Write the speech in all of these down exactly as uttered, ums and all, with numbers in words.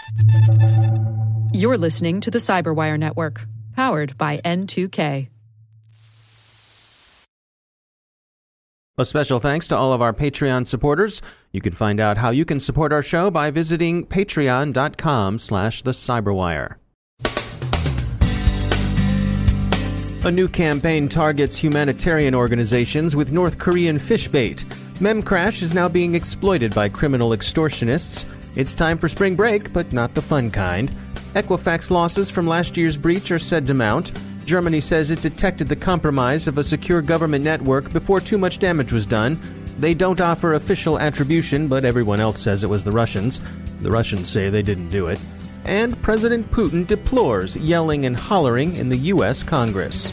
You're listening to the Cyberwire Network, powered by N two K. A special thanks to all of our Patreon supporters. You can find out how you can support our show by visiting patreon.com slash the Cyberwire. A new campaign targets humanitarian organizations with North Korean fish bait. Memcrash is now being exploited by criminal extortionists. It's time for spring break, but not the fun kind. Equifax losses from last year's breach are said to mount. Germany says it detected the compromise of a secure government network before too much damage was done. They don't offer official attribution, but everyone else says it was the Russians. The Russians say they didn't do it. And President Putin deplores yelling and hollering in the U S Congress.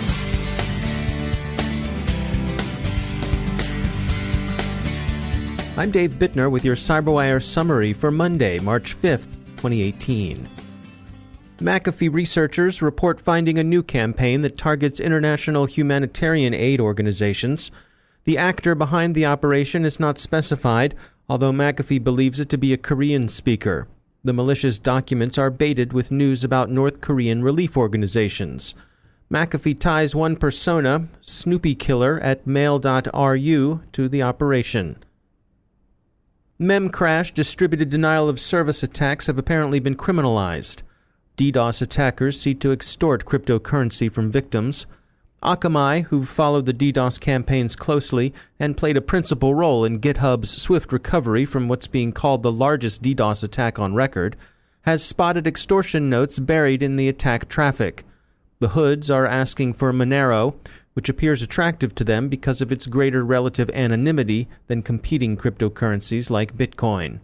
I'm Dave Bittner with your Cyberwire summary for Monday, March fifth, twenty eighteen. McAfee researchers report finding a new campaign that targets international humanitarian aid organizations. The actor behind the operation is not specified, although McAfee believes it to be a Korean speaker. The malicious documents are baited with news about North Korean relief organizations. McAfee ties one persona, Snoopy Killer at mail dot r u, to the operation. Memcrash distributed denial of service attacks have apparently been criminalized. DDoS attackers seek to extort cryptocurrency from victims. Akamai, who followed the DDoS campaigns closely and played a principal role in GitHub's swift recovery from what's being called the largest DDoS attack on record, has spotted extortion notes buried in the attack traffic. The hoods are asking for Monero, which appears attractive to them because of its greater relative anonymity than competing cryptocurrencies like Bitcoin.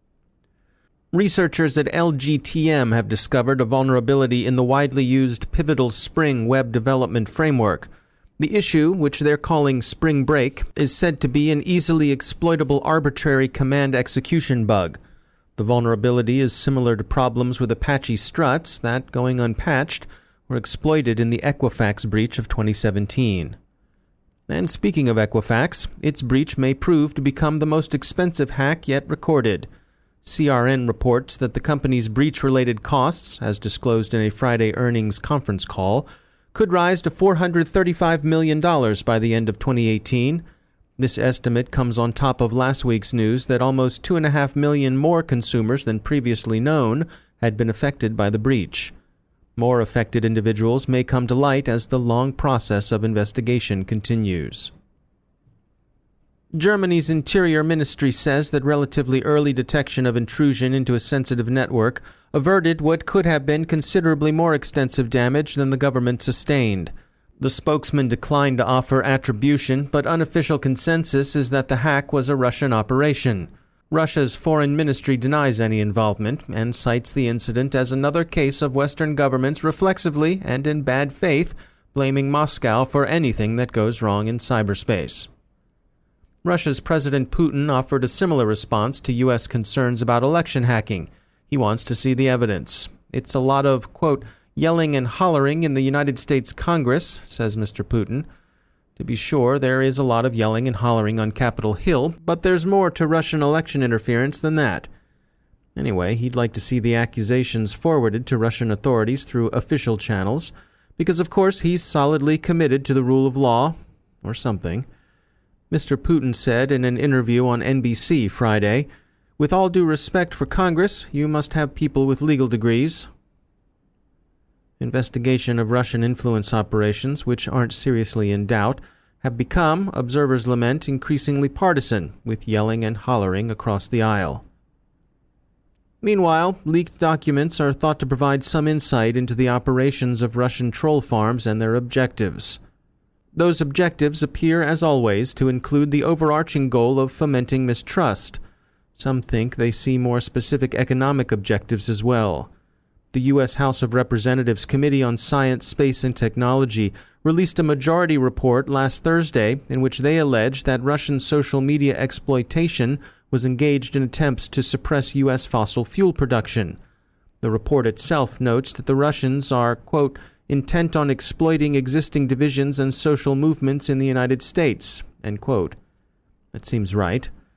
Researchers at L G T M have discovered a vulnerability in the widely used Pivotal Spring web development framework. The issue, which they're calling Spring Break, is said to be an easily exploitable arbitrary command execution bug. The vulnerability is similar to problems with Apache struts that, going unpatched, were exploited in the Equifax breach of twenty seventeen. And speaking of Equifax, its breach may prove to become the most expensive hack yet recorded. C R N reports that the company's breach-related costs, as disclosed in a Friday earnings conference call, could rise to four hundred thirty-five million dollars by the end of twenty eighteen. This estimate comes on top of last week's news that almost two point five million more consumers than previously known had been affected by the breach. More affected individuals may come to light as the long process of investigation continues. Germany's Interior Ministry says that relatively early detection of intrusion into a sensitive network averted what could have been considerably more extensive damage than the government sustained. The spokesman declined to offer attribution, but unofficial consensus is that the hack was a Russian operation. Russia's foreign ministry denies any involvement and cites the incident as another case of Western governments reflexively and in bad faith blaming Moscow for anything that goes wrong in cyberspace. Russia's President Putin offered a similar response to U S concerns about election hacking. He wants to see the evidence. It's a lot of, quote, yelling and hollering in the United States Congress, says Mister Putin. To be sure, there is a lot of yelling and hollering on Capitol Hill, but there's more to Russian election interference than that. Anyway, he'd like to see the accusations forwarded to Russian authorities through official channels, because of course he's solidly committed to the rule of law, or something. Mister Putin said in an interview on N B C Friday, "With all due respect for Congress, you must have people with legal degrees." Investigation of Russian influence operations, which aren't seriously in doubt, have become, observers lament, increasingly partisan, with yelling and hollering across the aisle. Meanwhile, leaked documents are thought to provide some insight into the operations of Russian troll farms and their objectives. Those objectives appear, as always, to include the overarching goal of fomenting mistrust. Some think they see more specific economic objectives as well. The U S House of Representatives Committee on Science, Space, and Technology released a majority report last Thursday in which they alleged that Russian social media exploitation was engaged in attempts to suppress U S fossil fuel production. The report itself notes that the Russians are, quote, intent on exploiting existing divisions and social movements in the United States, end quote. That seems right.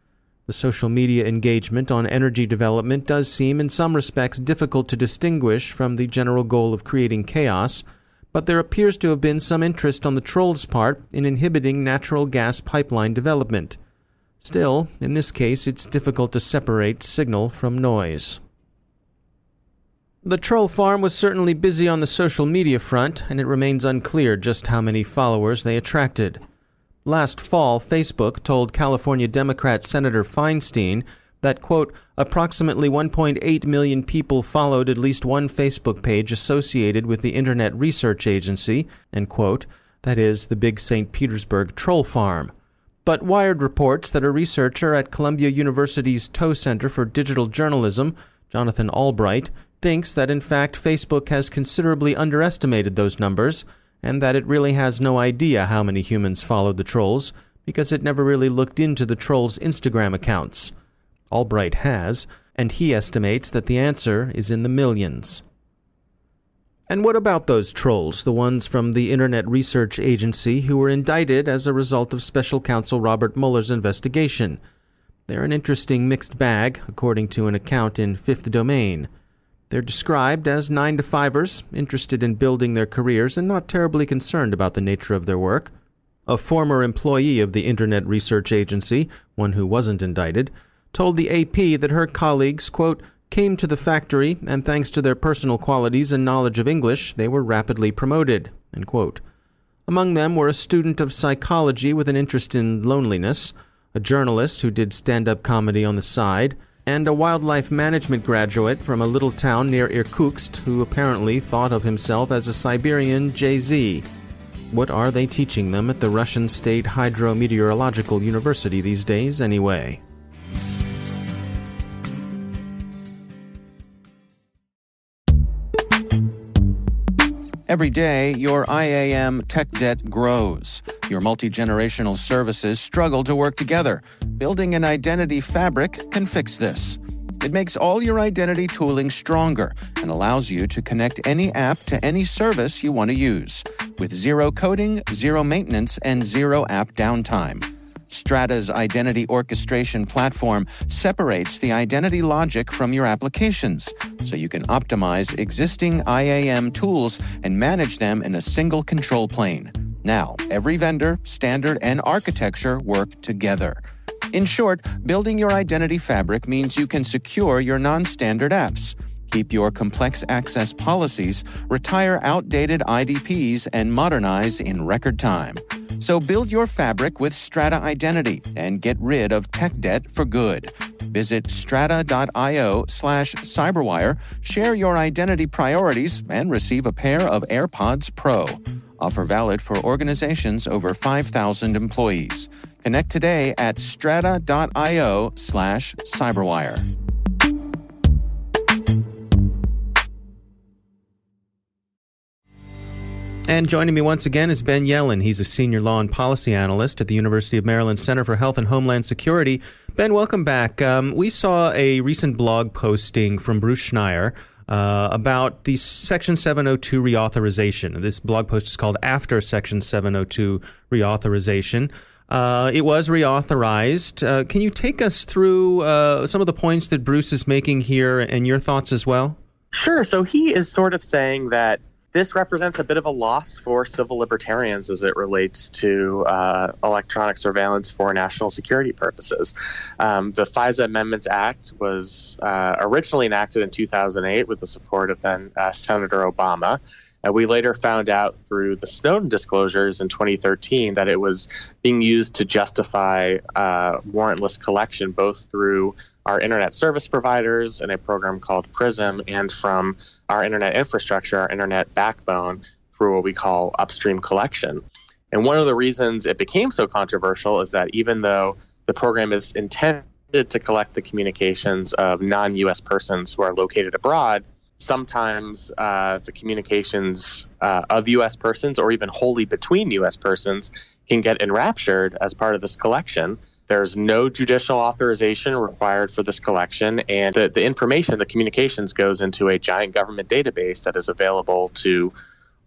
The social media engagement on energy development does seem in some respects difficult to distinguish from the general goal of creating chaos, but there appears to have been some interest on the trolls' part in inhibiting natural gas pipeline development. Still, in this case, it's difficult to separate signal from noise. The troll farm was certainly busy on the social media front, and it remains unclear just how many followers they attracted. Last fall, Facebook told California Democrat Senator Feinstein that, quote, approximately one point eight million people followed at least one Facebook page associated with the Internet Research Agency, end quote, that is, the big Saint Petersburg troll farm. But Wired reports that a researcher at Columbia University's Tow Center for Digital Journalism, Jonathan Albright, thinks that in fact Facebook has considerably underestimated those numbers, and that it really has no idea how many humans followed the trolls, because it never really looked into the trolls' Instagram accounts. Albright has, and he estimates that the answer is in the millions. And what about those trolls, the ones from the Internet Research Agency who were indicted as a result of Special Counsel Robert Mueller's investigation? They're an interesting mixed bag, according to an account in Fifth Domain. They're described as nine-to-fivers, interested in building their careers and not terribly concerned about the nature of their work. A former employee of the Internet Research Agency, one who wasn't indicted, told the A P that her colleagues, quote, came to the factory, and thanks to their personal qualities and knowledge of English, they were rapidly promoted, end quote. Among them were a student of psychology with an interest in loneliness, a journalist who did stand-up comedy on the side, and a wildlife management graduate from a little town near Irkutsk who apparently thought of himself as a Siberian Jay-Z. What are they teaching them at the Russian State Hydrometeorological University these days, anyway? Every day, your I A M tech debt grows. Your multi-generational services struggle to work together. Building an identity fabric can fix this. It makes all your identity tooling stronger and allows you to connect any app to any service you want to use, with zero coding, zero maintenance, and zero app downtime. Strata's identity orchestration platform separates the identity logic from your applications, so you can optimize existing I A M tools and manage them in a single control plane. Now, every vendor, standard, and architecture work together. In short, building your identity fabric means you can secure your non-standard apps, keep your complex access policies, retire outdated I D Ps, and modernize in record time. So build your fabric with Strata Identity and get rid of tech debt for good. Visit strata.io slash cyberwire, share your identity priorities, and receive a pair of AirPods Pro. Offer valid for organizations over five thousand employees. Connect today at strata.io slash cyberwire. And joining me once again is Ben Yelin. He's a senior law and policy analyst at the University of Maryland Center for Health and Homeland Security. Ben, welcome back. Um, we saw a recent blog posting from Bruce Schneier uh, about the Section seven oh two reauthorization. This blog post is called After Section seven oh two Reauthorization. Uh, it was reauthorized. Uh, can you take us through uh, some of the points that Bruce is making here and your thoughts as well? Sure. So he is sort of saying that this represents a bit of a loss for civil libertarians as it relates to uh, electronic surveillance for national security purposes. Um, the FISA Amendments Act was uh, originally enacted in two thousand eight with the support of then uh, Senator Obama. And we later found out through the Snowden disclosures in twenty thirteen that it was being used to justify uh, warrantless collection, both through our internet service providers in a program called PRISM and from our internet infrastructure, our internet backbone, through what we call upstream collection. And one of the reasons it became so controversial is that even though the program is intended to collect the communications of non-U S persons who are located abroad, sometimes uh, the communications uh, of U S persons or even wholly between U S persons can get enraptured as part of this collection. There's no judicial authorization required for this collection, and the, the information, the communications, goes into a giant government database that is available to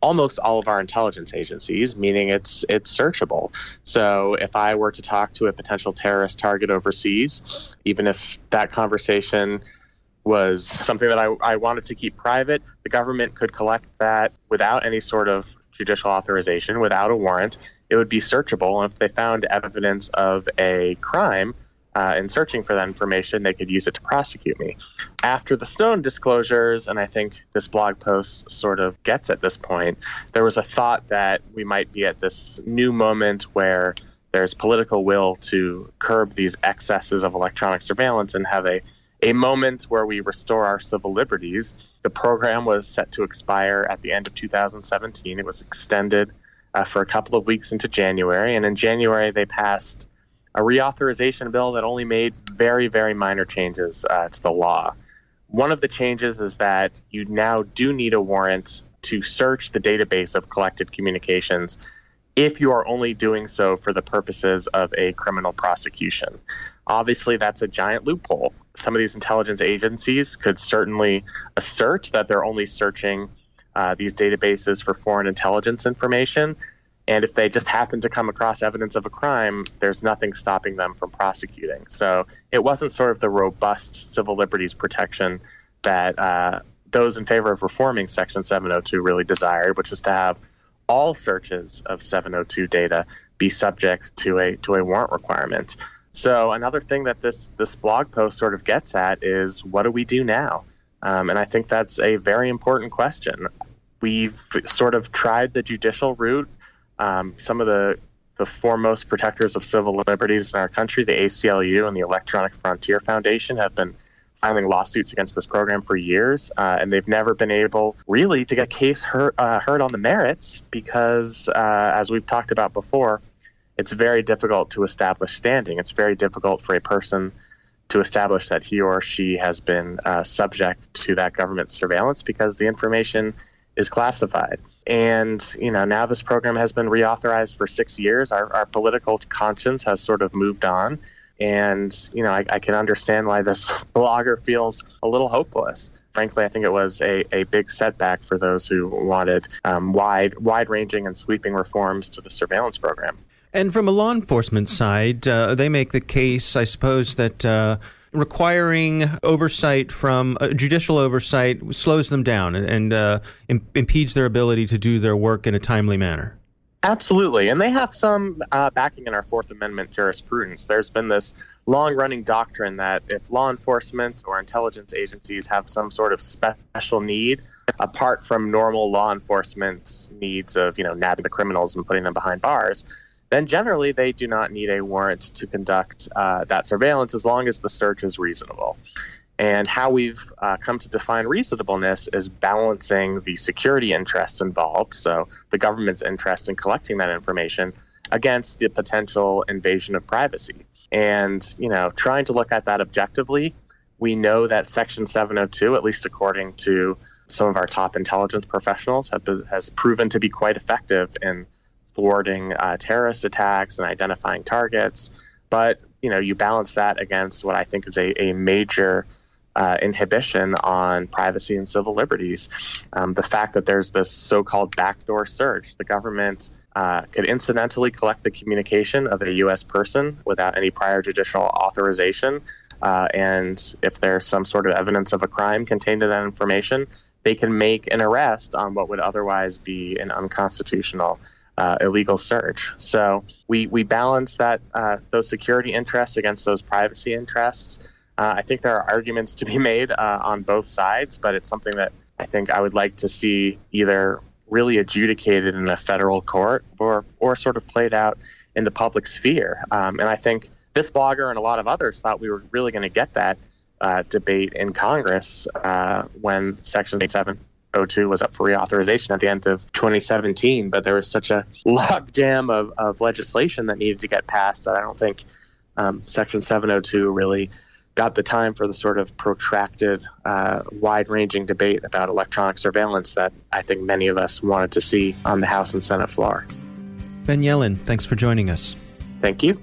almost all of our intelligence agencies, meaning it's it's searchable. So if I were to talk to a potential terrorist target overseas, even if that conversation was something that I, I wanted to keep private, the government could collect that without any sort of judicial authorization, without a warrant. It would be searchable. And if they found evidence of a crime, Uh, in searching for that information, they could use it to prosecute me. After the Snowden disclosures, and I think this blog post sort of gets at this point, there was a thought that we might be at this new moment where there's political will to curb these excesses of electronic surveillance and have a, a moment where we restore our civil liberties. The program was set to expire at the end of two thousand seventeen. It was extended uh, for a couple of weeks into January, and in January they passed a reauthorization bill that only made very, very minor changes uh, to the law. One of the changes is that you now do need a warrant to search the database of collected communications if you are only doing so for the purposes of a criminal prosecution. Obviously, that's a giant loophole. Some of these intelligence agencies could certainly assert that they're only searching uh, these databases for foreign intelligence information. And if they just happen to come across evidence of a crime, there's nothing stopping them from prosecuting. So it wasn't sort of the robust civil liberties protection that uh, those in favor of reforming Section seven oh two really desired, which is to have all searches of seven oh two data be subject to a to a warrant requirement. So another thing that this this blog post sort of gets at is, what do we do now? Um, and I think that's a very important question. We've sort of tried the judicial route. Um, some of the, the foremost protectors of civil liberties in our country, the A C L U and the Electronic Frontier Foundation, have been filing lawsuits against this program for years, uh, and they've never been able really to get a case heard, uh, heard on the merits because, uh, as we've talked about before, it's very difficult to establish standing. It's very difficult for a person to establish that he or she has been uh, subject to that government surveillance because the information is classified. And, you know, now this program has been reauthorized for six years. Our, our political conscience has sort of moved on. And, you know, I, I can understand why this blogger feels a little hopeless. Frankly, I think it was a, a big setback for those who wanted um, wide, wide-ranging and sweeping reforms to the surveillance program. And from a law enforcement side, uh, they make the case, I suppose, that uh, requiring oversight from uh, judicial oversight slows them down and, and uh, imp- impedes their ability to do their work in a timely manner. Absolutely. And they have some uh, backing in our Fourth Amendment jurisprudence. There's been this long-running doctrine that if law enforcement or intelligence agencies have some sort of special need, apart from normal law enforcement needs of, you know, nabbing the criminals and putting them behind bars, then generally they do not need a warrant to conduct uh, that surveillance as long as the search is reasonable. And how we've uh, come to define reasonableness is balancing the security interests involved, so the government's interest in collecting that information, against the potential invasion of privacy. And, you know, trying to look at that objectively, we know that Section seven oh two, at least according to some of our top intelligence professionals, have, has proven to be quite effective in thwarting uh, terrorist attacks and identifying targets. But, you know, you balance that against what I think is a, a major Uh, inhibition on privacy and civil liberties. Um, the fact that there's this so-called backdoor search, the government uh, could incidentally collect the communication of a U S person without any prior judicial authorization. Uh, and if there's some sort of evidence of a crime contained in that information, they can make an arrest on what would otherwise be an unconstitutional Uh, illegal search. So we we balance that uh, those security interests against those privacy interests. Uh, I think there are arguments to be made uh, on both sides, but it's something that I think I would like to see either really adjudicated in a federal court or or sort of played out in the public sphere. Um, and I think this blogger and a lot of others thought we were really going to get that uh, debate in Congress uh, when Section seven oh two was up for reauthorization at the end of twenty seventeen. But there was such a logjam of, of legislation that needed to get passed that I don't think um, Section seven oh two really got the time for the sort of protracted, uh, wide-ranging debate about electronic surveillance that I think many of us wanted to see on the House and Senate floor. Ben Yelin, thanks for joining us. Thank you.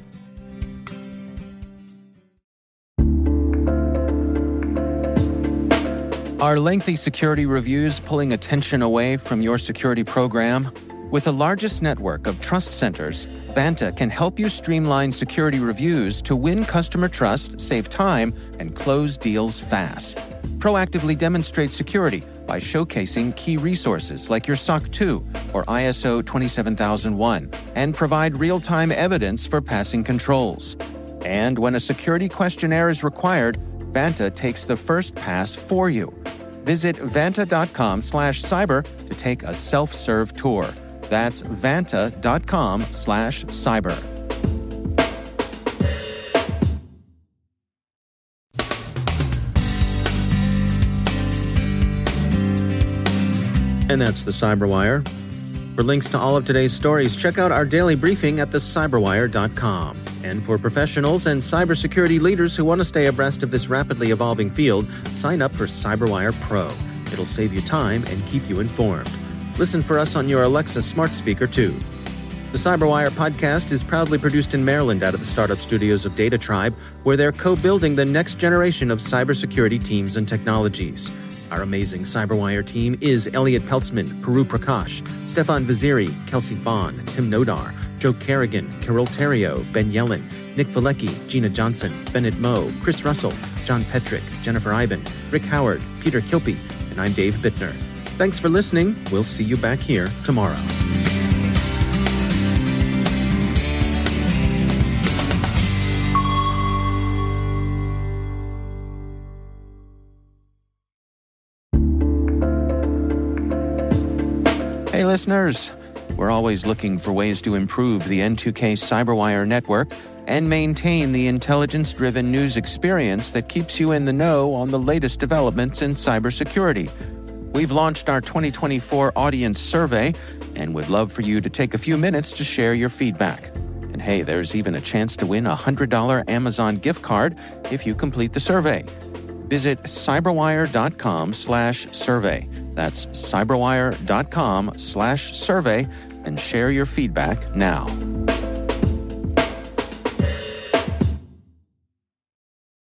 Are lengthy security reviews pulling attention away from your security program? With the largest network of trust centers, Vanta can help you streamline security reviews to win customer trust, save time, and close deals fast. Proactively demonstrate security by showcasing key resources like your S O C two or I S O twenty-seven thousand one and provide real-time evidence for passing controls. And when a security questionnaire is required, Vanta takes the first pass for you. Visit vanta.com slash cyber to take a self-serve tour. That's vanta.com slash cyber. And that's the Cyberwire. For links to all of today's stories, check out our daily briefing at the cyberwire dot com. And for professionals and cybersecurity leaders who want to stay abreast of this rapidly evolving field, sign up for Cyberwire Pro. It'll save you time and keep you informed. Listen for us on your Alexa smart speaker, too. The Cyberwire podcast is proudly produced in Maryland out of the startup studios of Data Tribe, where they're co-building the next generation of cybersecurity teams and technologies. Our amazing Cyberwire team is Elliot Peltzman, Puru Prakash, Stefan Vaziri, Kelsey Bond, Tim Nodar, Joe Kerrigan, Carol Terrio, Ben Yellen, Nick Valecki, Gina Johnson, Bennett Moe, Chris Russell, John Petrick, Jennifer Iben, Rick Howard, Peter Kilpie, and I'm Dave Bittner. Thanks for listening. We'll see you back here tomorrow. Hey, listeners. We're always looking for ways to improve the N two K Cyberwire network and maintain the intelligence-driven news experience that keeps you in the know on the latest developments in cybersecurity. We've launched our twenty twenty-four audience survey and would love for you to take a few minutes to share your feedback. And hey, there's even a chance to win a one hundred dollars Amazon gift card if you complete the survey. Visit cyberwire.com slash survey. That's cyberwire.com slash survey and share your feedback now.